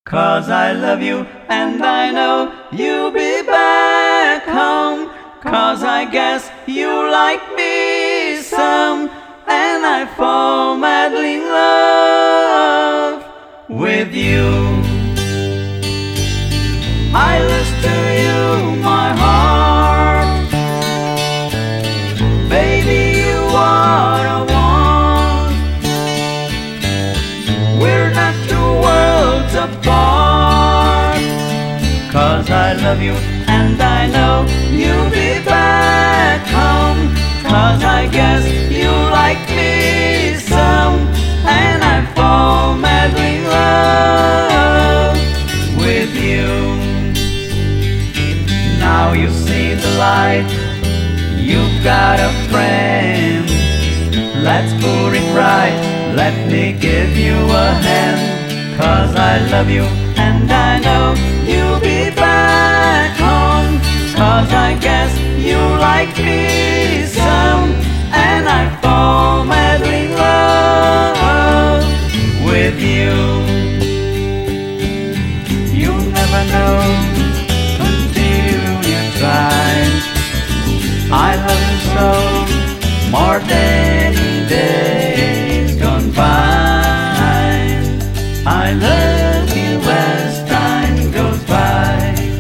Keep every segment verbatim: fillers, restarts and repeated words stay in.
'Cause I love you and I know you'll be back home. 'Cause I guess you like me some, and I fall madly in love with you. I lose to you my heart, baby, you are I want. We're not two worlds apart. 'Cause I love you and I know you'll be back home. 'Cause I guess you like me some, and I fall madly in love with you. Now you see the light, you've got a friend. Let's put it right, let me give you a hand. 'Cause I love you and I know you'll be back home. 'Cause I guess you like me some, and I fall madly in love with you. You'll never know until you try. I love you so, more than days gone by. I love you as time goes by.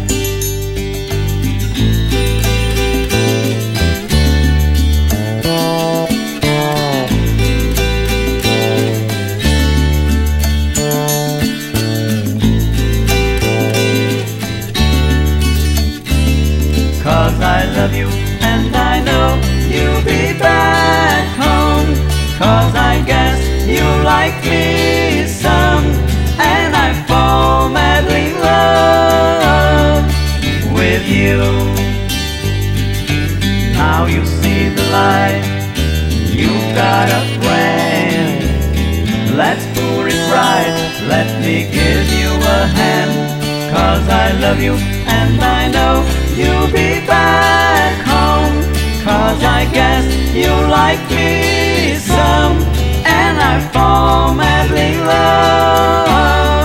'Cause I love you and I know you'll be back home. 'Cause I guess you like me some, and I fall madly in love with you. Now you see the light, you've got a friend. Let's put it right, let me give you a hand. 'Cause I love you and I know you'll be back home. 'Cause I guess you like me some, and I fall madly in love